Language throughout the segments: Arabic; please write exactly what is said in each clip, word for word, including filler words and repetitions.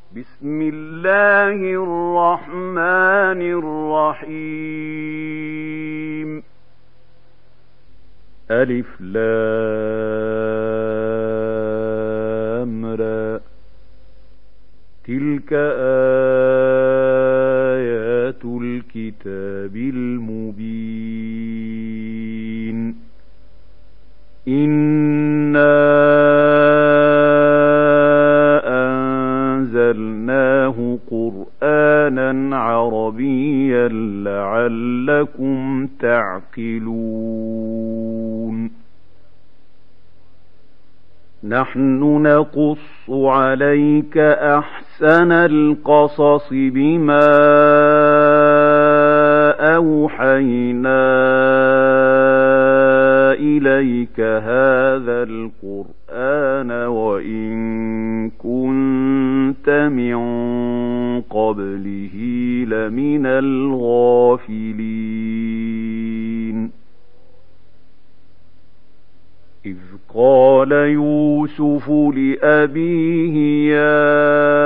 بسم الله الرحمن الرحيم. ألف لام را، تلك آيات الكتاب المبين. إنا أنزلناه قرآنا عربيا لعلكم تعقلون. نحن نقص عليك أحسن القصص بما أوحينا إليك هذا القرآن وإن كنت من قبله لمن الغافلين. إذ قال يوسف لأبيه يا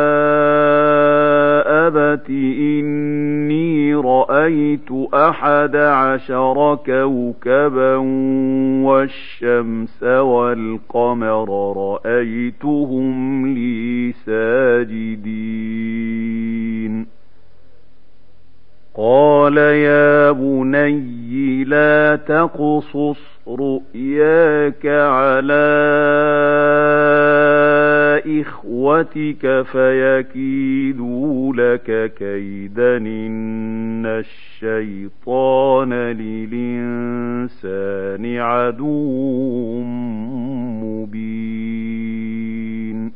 أبت إني رأيت أحد عشر كوكبا والشمس والقمر رأيتهم لي ساجدين. قال يا بني لا تقصص رؤياك على إخوتك فيكيدوا لك كيدا إن الشيطان للإنسان عدو مبين.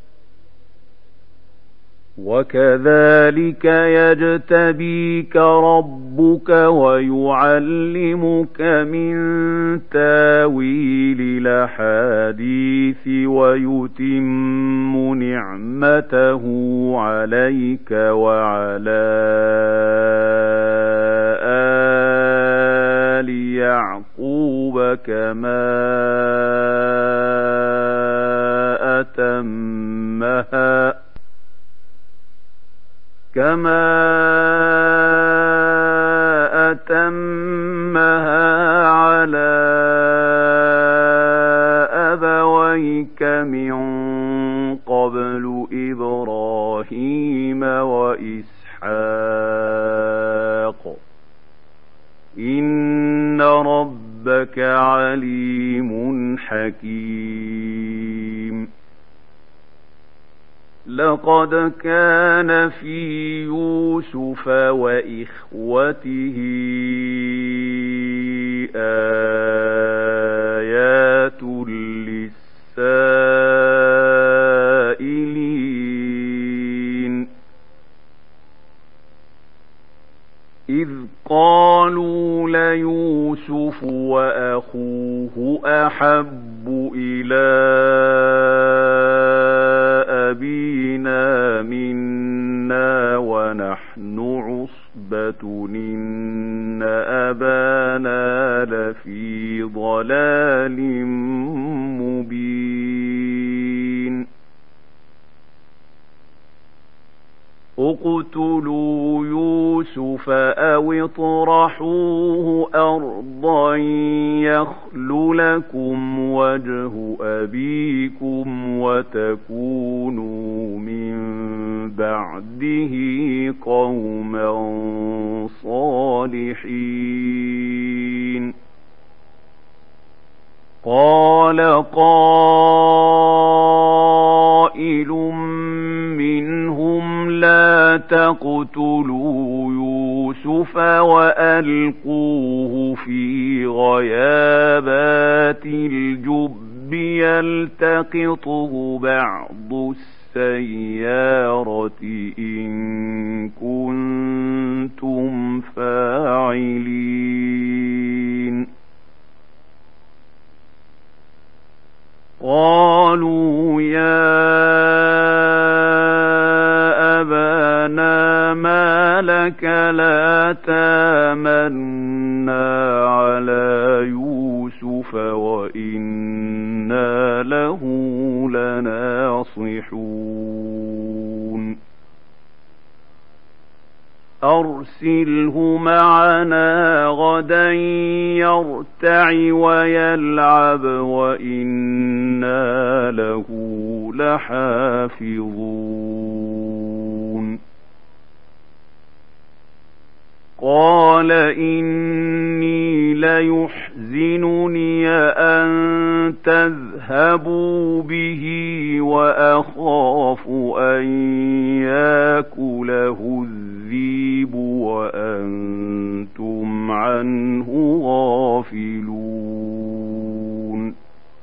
وكذلك يجتبيك ربك ويعلمك من تاويل الأحاديث ويتم نعمته عليك وعلى آل يعقوب كما أتمها كما أتمها على أبويك من قبل إبراهيم وإسحاق إن ربك عليم حكيم. لقد كان في يوسف وإخوته آيات للسائلين. إذ قالوا ليوسف وأخوه أحب إلى أبينا منا ونحن عصبة إن أبانا لفي ضلال مبين. اقتلوا يوسف أو اطرحوه أرضا يخل لكم وجه أبيكم وتكونوا من بعده قوما صالحين. قال قائل منهم لا تقتلوا يوسف وألقوه في غيابات الجب يلتقطه بعض السيارة إن كنتم فاعلين. قالوا يا أبانا ما لك لا تامنا على يوسف وإنا له لناصحون. أرسله معنا غدا يرتع ويلعب وإنا له لحافظون قال إني ليحزنني أن تذهبوا به وأخاف أن يأكله الذئب وأنتم عنه غافلون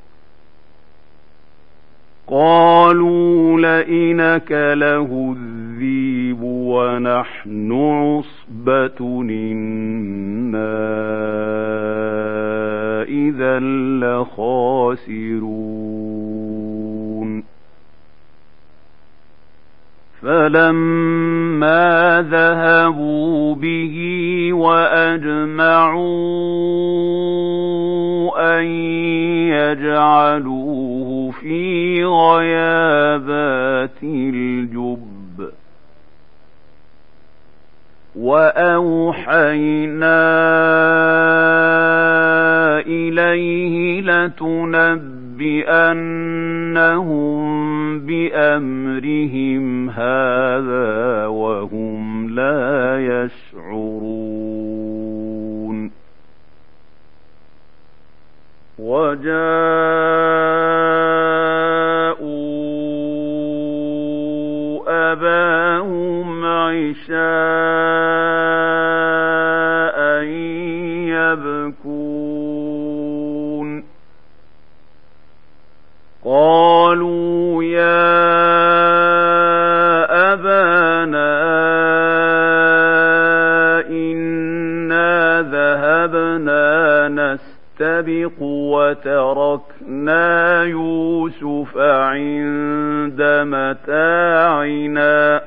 قالوا لئن أكله الذئب ونحن عصبة إنا إذا لخاسرون فلما ذهبوا به وأجمعوا أن يجعلوه في غيابات الجب وأوحينا إليه لتنبئنهم بأمرهم هذا وهم لا يشعرون وجاءوا أباهم عشاء يبكون قالوا يا أبانا إنا ذهبنا نستبق وتركنا يوسف عند متاعنا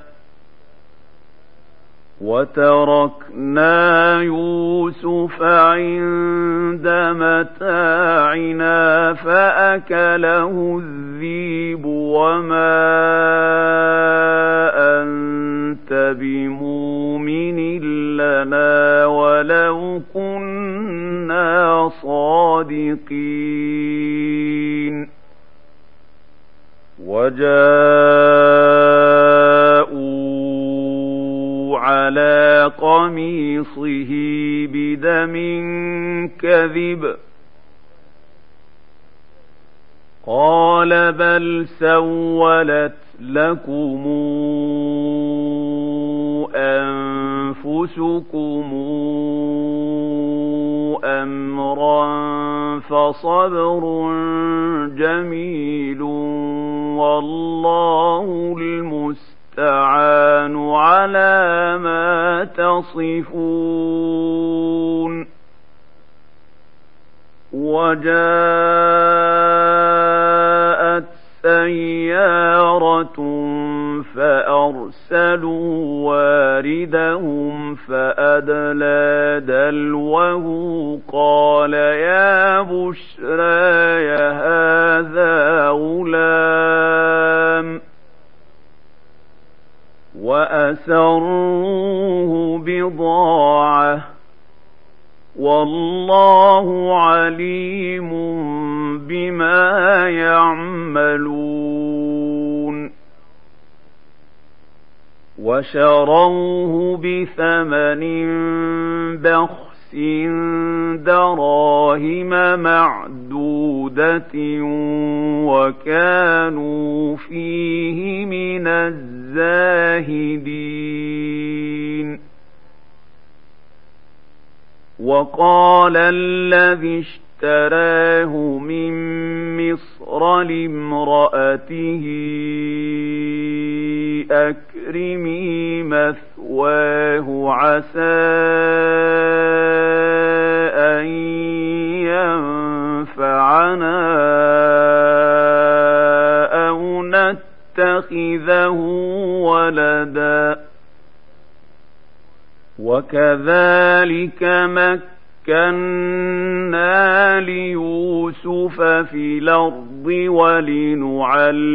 وتركنا يوسف عند متاعنا فأكله الذئب وما أنت بمؤمن لنا ولو كنا صادقين وجاءوا على قميصه بدم كذب قال بل سولت لكم أنفسكم أمرا فصبر جميل والله المستعان على ما تصفون وجاءت سيارة فأرسلوا واردهم فأدلى دلوه قال يا بشرى هذا غلام وأسروه بضاعة والله عليم بما يعملون وشروه بثمن بخس دراهم معدودة وكانوا فيه من الزاهدين وقال الذي اشتراه من مصر لامرأته أكرمي مثواه عسى أن ينفعنا أو نتخذه ولدا وكذلك مكنا ليوسف في الأرض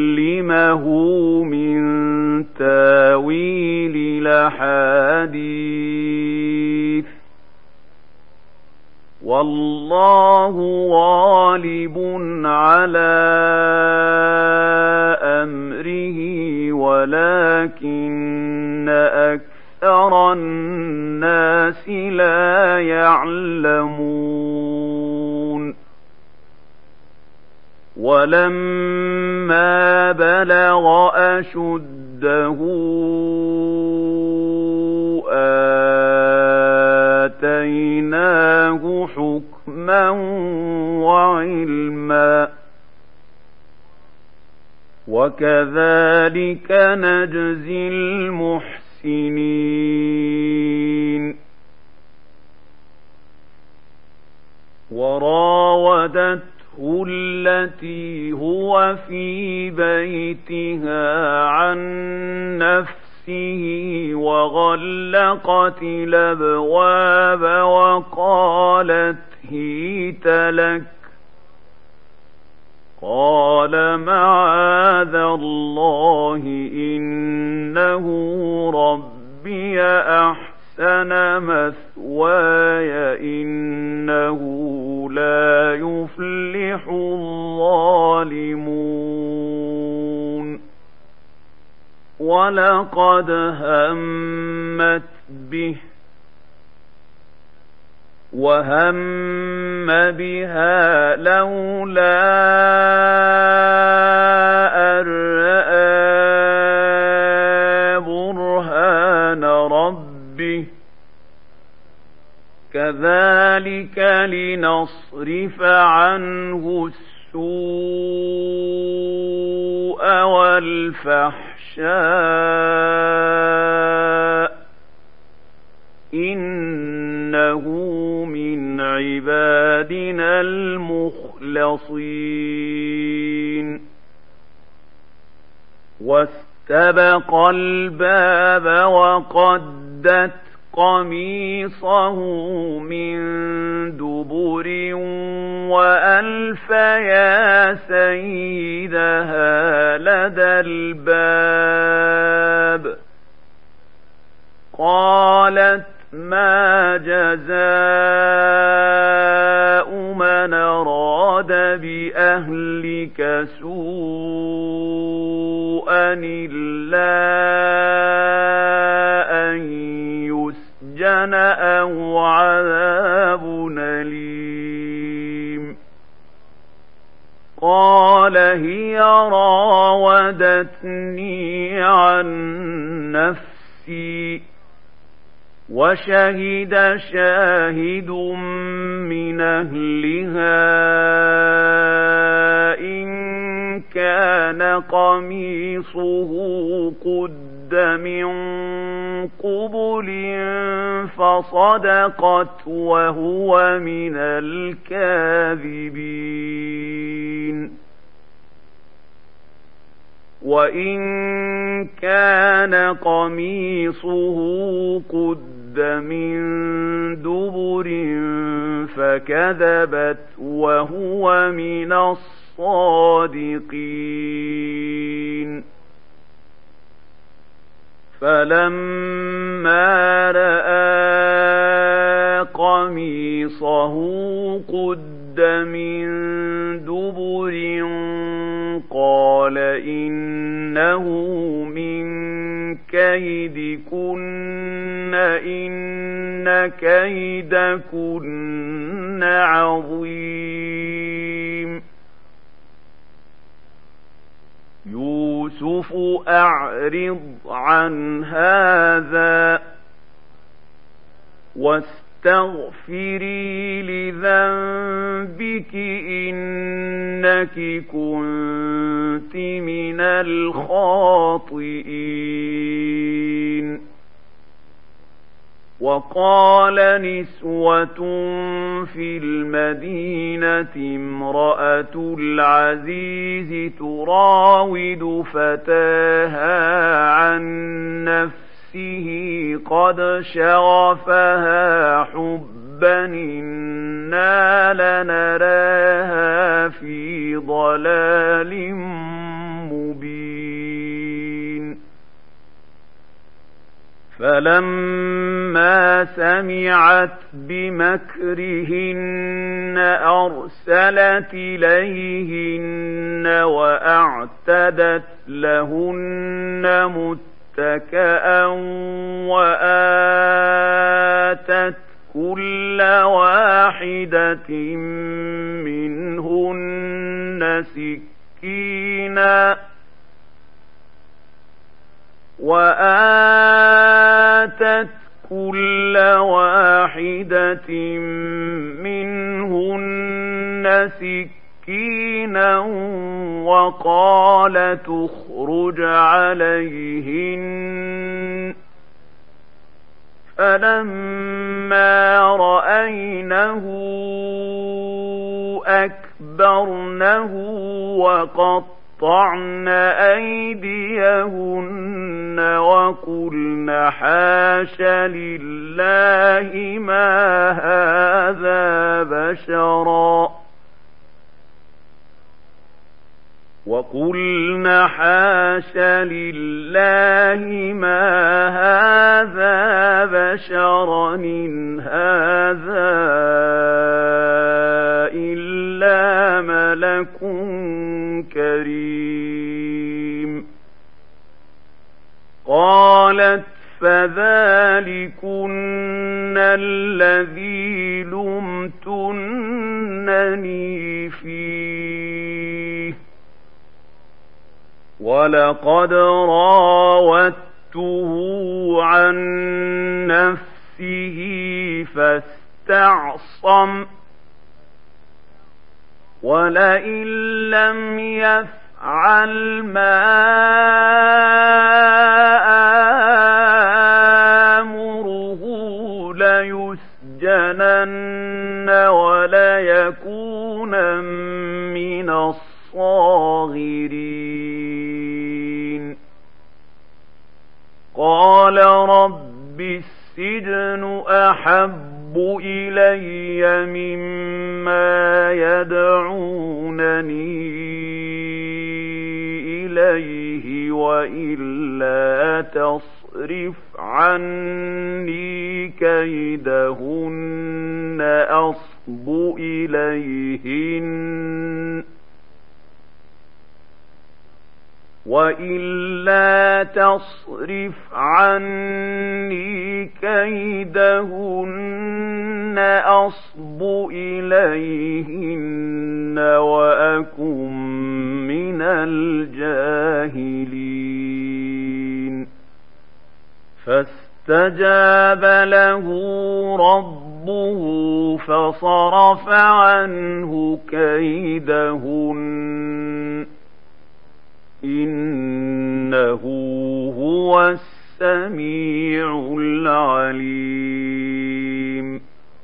ولنعلمه من تاويل الأحاديث والله غالب على أمره ولكن أكثر الناس لا يعلمون ولما بلغ أشده آتيناه حكما وعلما وكذلك نجزي المحسنين وراودته التي هو في بيتها عن نفسه وغلقت الأبواب وقالت هيت لك قال معاذ الله إنه ربي أحسن مثواي إنه لا يفلح الظالمون ولقد همت به وهم بها لولا أن رأى برهان ربه كذلك لنصرف عنه السوء والفحشاء إنه من عبادنا المخلصين واستبق الباب وقدت قميصه من دبر وألف يا سيدها لدى الباب قالت ما جزاء من أراد بأهلك سوءا إلا أن يسجن أو عذاب أليم قال هي راودتني عن نفسي وشهد شاهد من أهلها إن كان قميصه قد من قبل فصدقت وهو من الكاذبين وإن كان قميصه قد من دبر فكذبت وهو من الصادقين فلما رأى قميصه قد من دبر قال إنه من كيدكن إن كيدكن عظيم يوسف أعرض عن هذا واستغفري لذنبك إنك كنت من الخاطئين وقال نسوة في المدينة امرأة العزيز تراود فتاها عن نفسه قد شغفها حبا إنا لنراها في ضلال مبين فلما سمعت بمكرهن أرسلت إليهن وأعتدت لهن متكئا وآتت كل واحدة منهن سكينا وآتت كل واحدة منهن سكينا وقالت اخرج عليهن فلما رأينه أكبرنه وقطعن أيديهن وقلن حاش لله ما هذا بشرا وقلن حاش لله ما هذا بشرا إن هذا إلا ملك كريم. قالت فذلكن الذي لمتنني فيه ولقد راودته عن نفسه فاستعصم ولئن لم يفعل ما آمره ليسجنن وليكونن من الصاغرين. قال رب السجن أحب إلي مما يدعونني إليه وإلا تصرف عني كيدهن أصب إليهن وإلا تصرف عني كيدهن أصب إليهن وأكن من الجاهلين. فاستجاب له ربه فصرف عنه كيدهن إنه هو السميع العليم.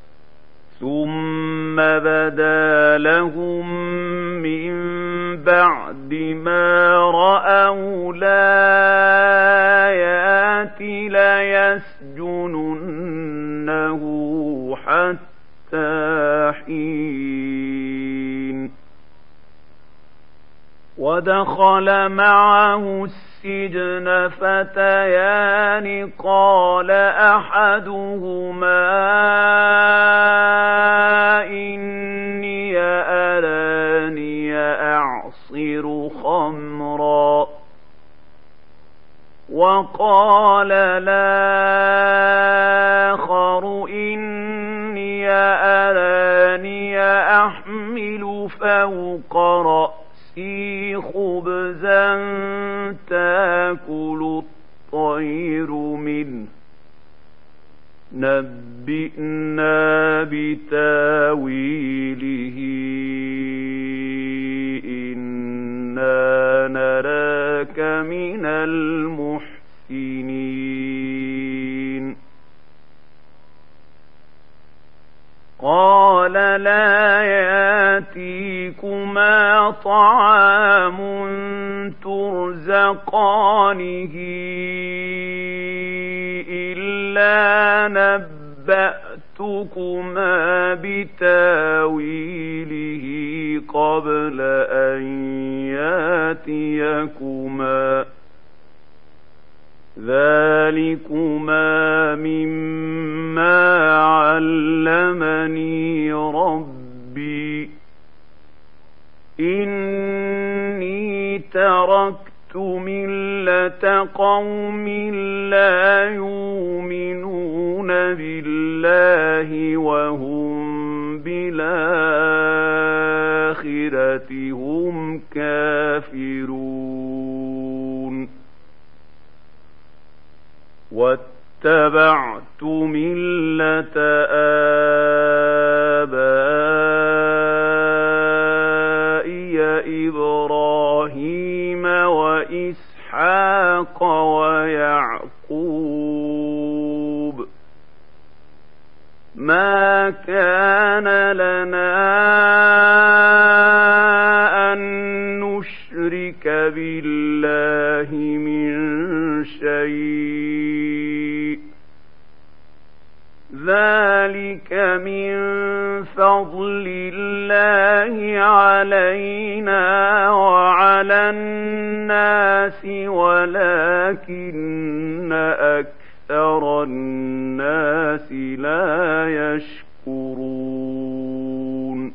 ثم بدا لهم من بعد ما رأوا الآيات ليسجننه حتى حين. ودخل معه السجن فتيان قال أحدهما إني أراني أعصر خمرا وقال الآخر إني أراني أحمل فوق رأسي خبزا تأكل الطير منه نبئنا بتاويله إنا نراك من المحسنين. قال لا يأتيكما طعام ترزقانه إلا نبأتكما بتاويله قبل أن يأتيكما ذلكما مما علمني ربي إني تركت ملة قوم لا يؤمنون بالله وهم بالآخرة هم كافرون واتبعت ملة آبائي إبراهيم وإسحاق ويعقوب ما كان لنا أن نشرك بالله من شيء ذلك من فضل الله علينا وعلى الناس ولكن أكثر الناس لا يشكرون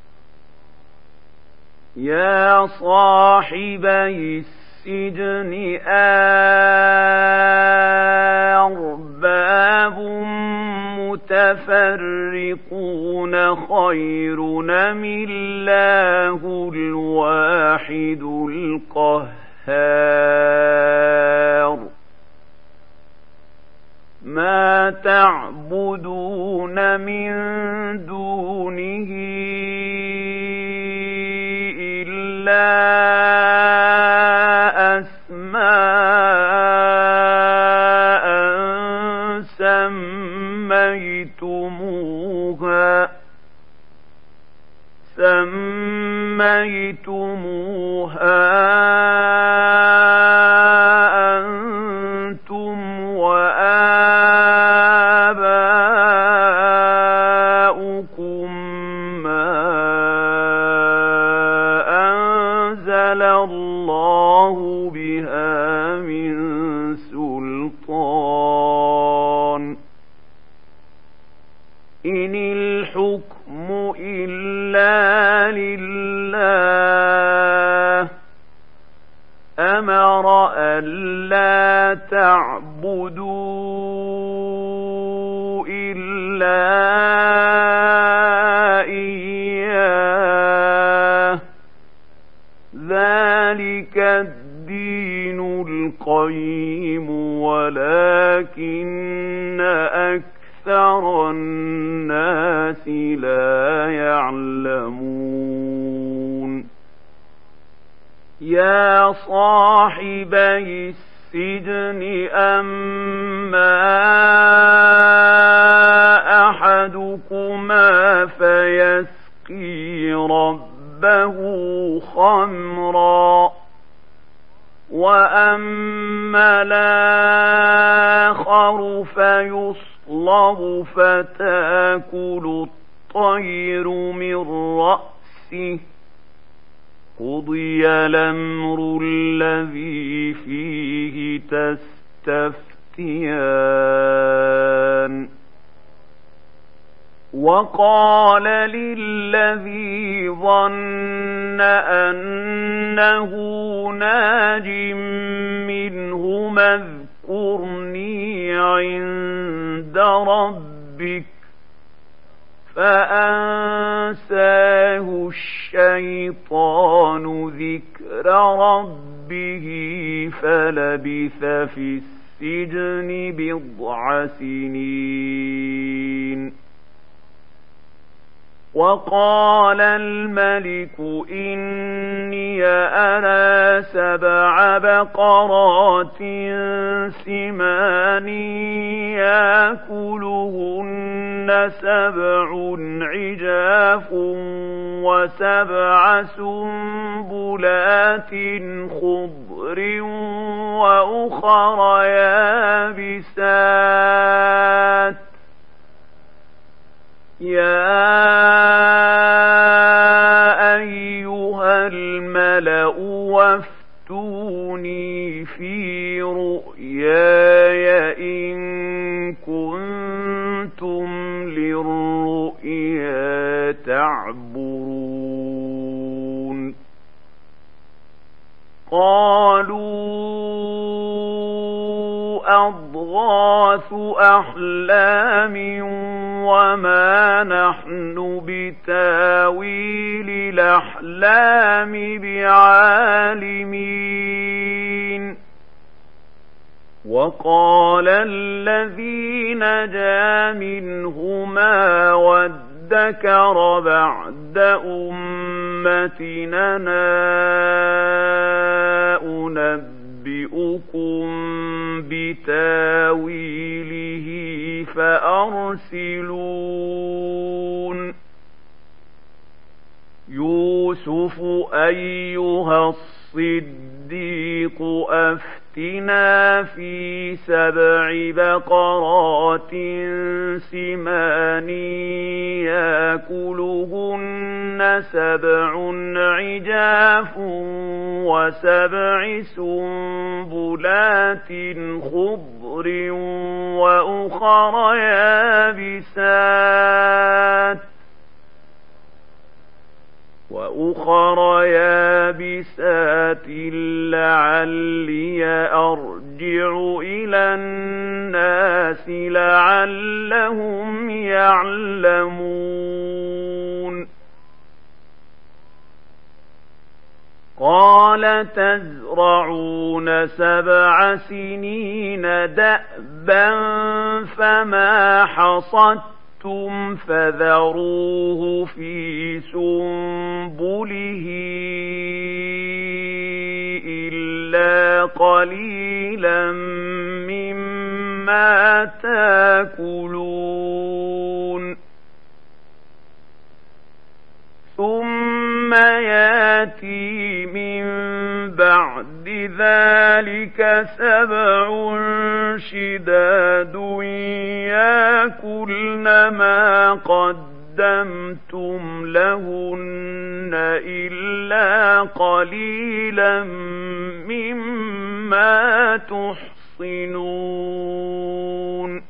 يا صاحبي السجن أرباب متفرقون خير أم الله الواحد القهار ما تعبدون من دونه إلا أسماء سميتموها سميتموها أنتم وآباؤكم ما أنزل الله بها من سلطان إن الحكم إلا لله أمر ألا تعبدوا إلا إياه ذلك الدين القيم ولكن أكثر الناس لا يعلمون يا صاحبي السجن أما أحدكما فيسقي ربه خمرا وأما الآخر فيصلب فتأكل الطير من رأسه قضي الأمر الذي فيه تستفتيان وقال للذي ظن أنه ناج منهما اذكرني عند ربك فأنساه الشيطان ذكر ربه فلبث في السجن بضع سنين وقال الملك إني أرى سبع بقرات سمان يأكلهن سبع عجاف وسبع سنبلات خضر وأخر يابسات يا أيها الملأ وافتوني في رؤياي إياي إن كنتم للرؤيا تعبرون قالوا أضغاث أحلام وما نحن بتاويل الأحلام بعالمين وقال الذي نجا منهما وادكر بعد أمتنا أنبئكم بتاويله فأرسلون يوسف أيها الصديق أفتنا في سبع بقرات سمان يأكلهن سبع عجاف وسبع سنبلات خضر وأخر يابسات وأخر يابسات لعلي أرجع إلى الناس لعلهم يعلمون قال تزرعون سبع سنين دأبا فما حصدتم فذروه في سنبله إلا قليلا مما تأكلون ثم يأتي من بعد ذلك سبع شداد يأكلن ما قدمتم لهن إلا قليلا مما تحصنون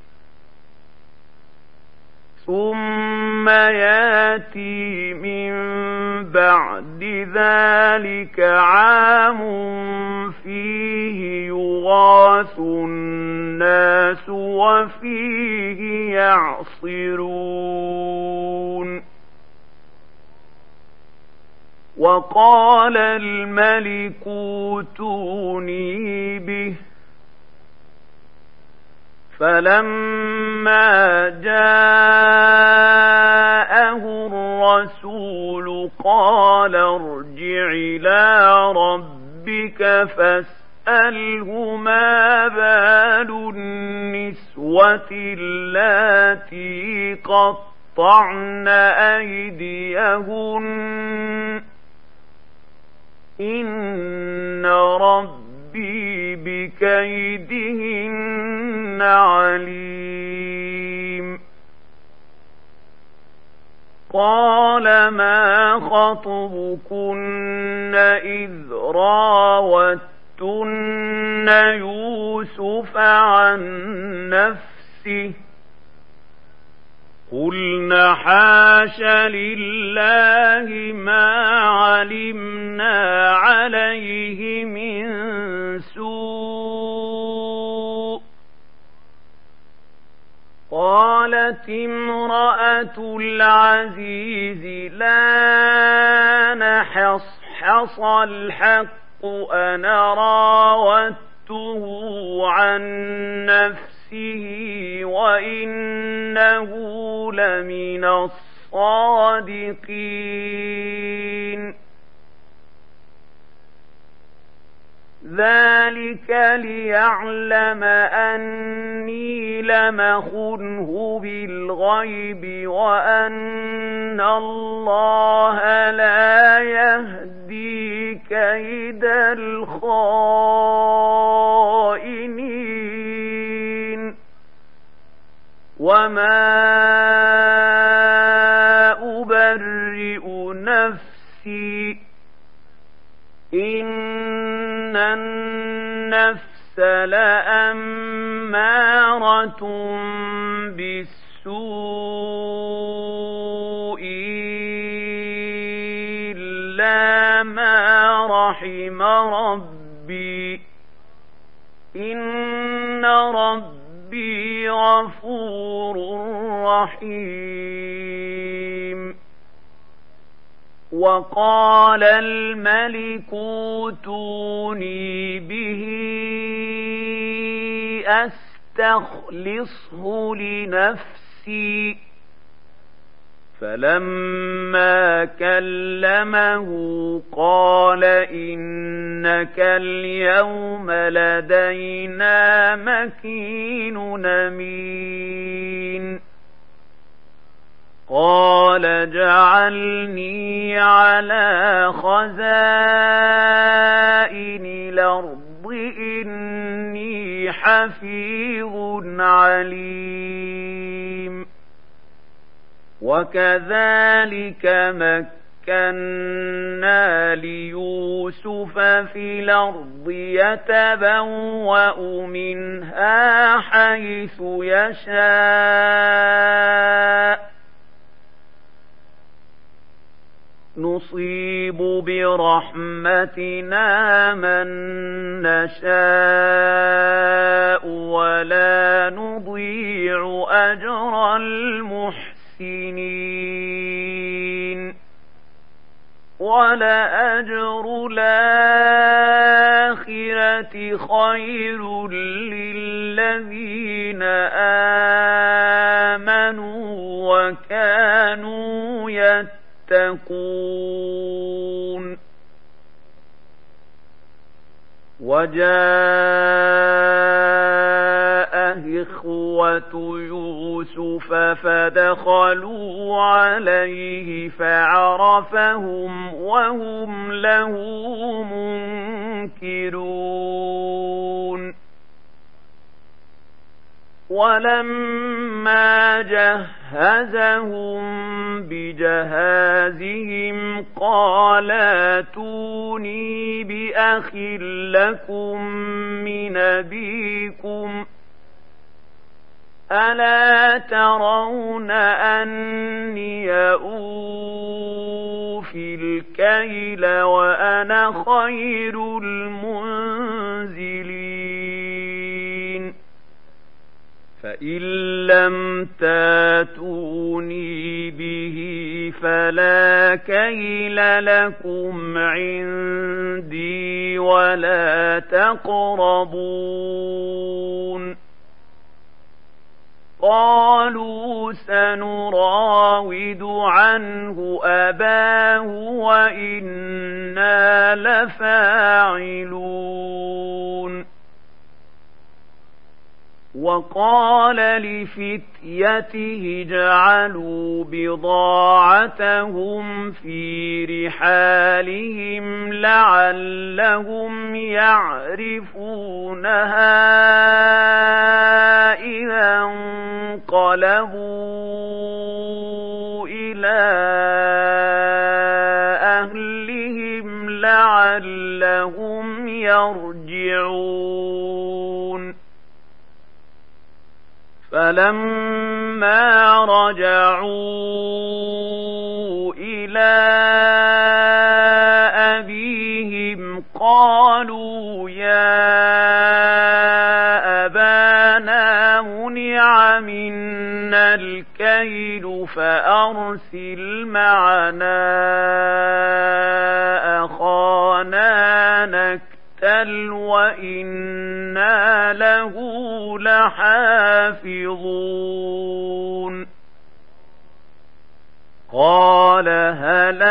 ثم يأتي من بعد ذلك عام فيه يغاث الناس وفيه يعصرون وقال الملك ائتوني به فلما جاءه الرسول قال ارجع إلى ربك فاسأله ما بال النسوة اللاتي قطعن أيديهن إن ربي بكيدهن عليم قال ما خطبكن إذ راوتن يوسف عن نفسه قلنا حاش لله ما علمنا عليه من سوء قالت امرأة العزيز لا نحصحص الحق أنا راودته عن نفسه وإنه لمن الصادقين ذلك ليعلم أني لم أخنه بالغيب وأن الله لا يهدي كيد الخائنين وما أبرئ نفسي إن النفس لأمارة بالسوء إلا ما رحم ربي إن ربي غفور رحيم. وقال الملك اوتوني به أستخلصه لنفسي فلما كلمه قال إنك اليوم لدينا مكين أمين. قال اجعلني على خزائن الأرض إني حفيظ عليم. وكذلك مكنا ليوسف في الأرض يتبوأ منها حيث يشاء نصيب برحمتنا من نشاء ولا نضيع أجر المحسنين. ولأجر الآخرة خير للذين آمنوا وكانوا يتقون. وجاء إخوة يوسف فدخلوا عليه فعرفهم وهم له منكرون. ولما جهزهم بجهازهم قال ائتوني بأخ لكم من أبيكم ألا ترون أني أوفي الكيل وأنا خير المنزلين. فإن لم تاتوني به فلا كيل لكم عندي ولا تقربون. قالوا سنراود عنه أباه وإنا لفاعلون. وقال لفتيته اجعلوا بضاعتهم في رحالهم لعلهم يعرفونها إذا انقلبوا إلى أهلهم لعلهم يرجعون. فلما رجعوا إلى أبيهم قالوا يا أبانا منع منا الكيل فأرسل معنا أخانا نكتل وإنا له لحافظون. قال هل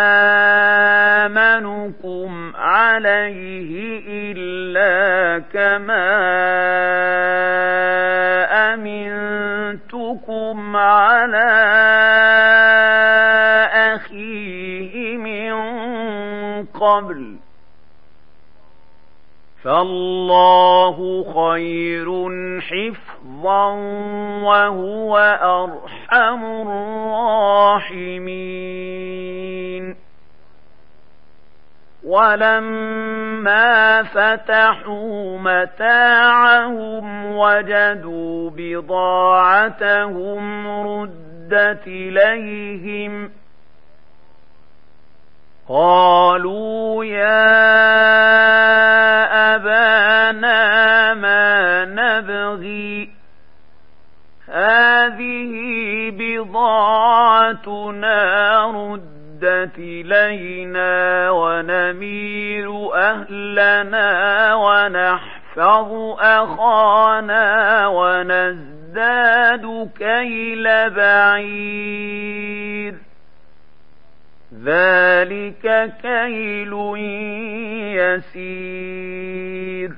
آمنكم عليه إلا كما أمنتكم على أخيه من قبل فالله خير حفظا وهو أرحم الراحمين. ولما فتحوا متاعهم وجدوا بضاعتهم ردت إليهم قالوا يا أبانا ما نبغي هذه بضاعتنا ردت إلينا ونمير أهلنا ونحفظ أخانا ونزداد كيل بعير ذلك كيل يسير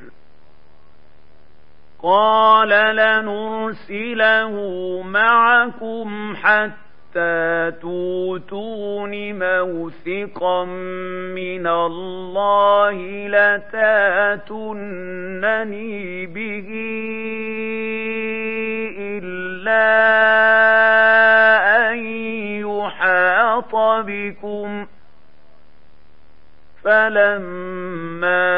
قال لنرسله معكم حتى توتون موثقا من الله لتاتونني به إلا أن يحاط بكم فلما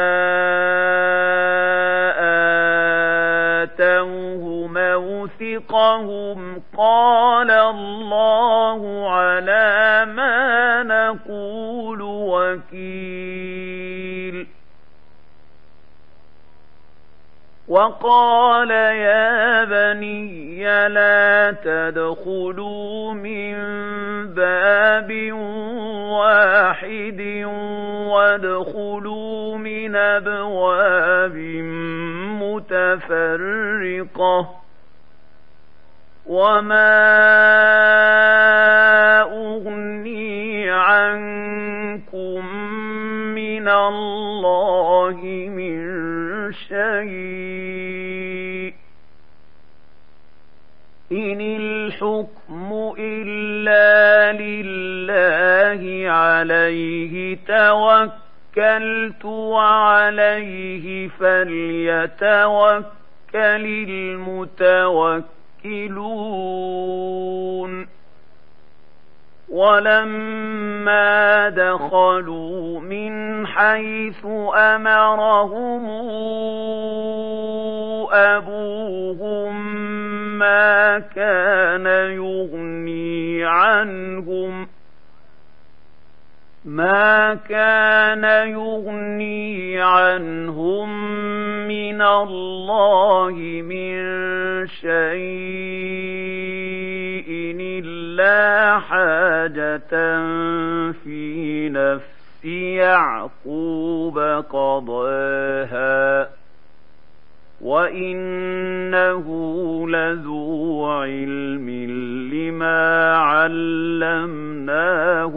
آتوه موثقهم قال الله على ما نقول وكيل وقال يا بني لا تدخلوا من باب واحد وادخلوا من أبواب متفرقة وما أغني عنكم من الله من شيء إن الحكم إلا لله عليه توكلت وعليه فليتوكل المتوكلون ولما دخلوا من حيث أمرهم أبوهم ما كان يغني عنهم ما كان يغني عنهم من الله من شيء إلا حاجة في نفس يعقوب قضاها وإنه لذو علم لما علمناه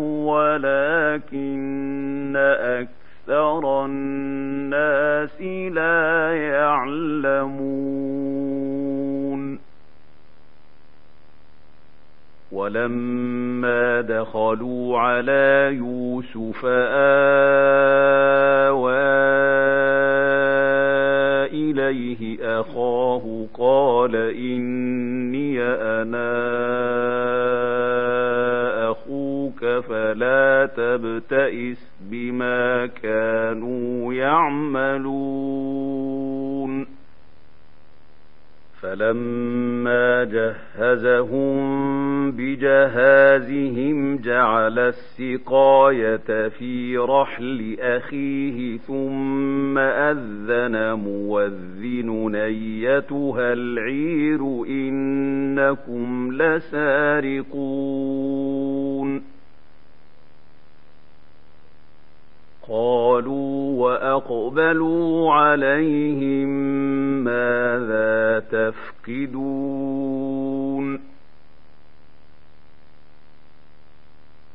ولكن أكثر الناس لا يعلمون ولما دخلوا على يوسف آوى إليه أخاه قال إني أنا أخوك فلا تبتئس بما كانوا يعملون فلما جهزهم بجهازهم جعل السقاية في رحل أخيه ثم أذن مؤذن أيتها العير إنكم لسارقون قالوا وأقبلوا عليهم ماذا تفقدون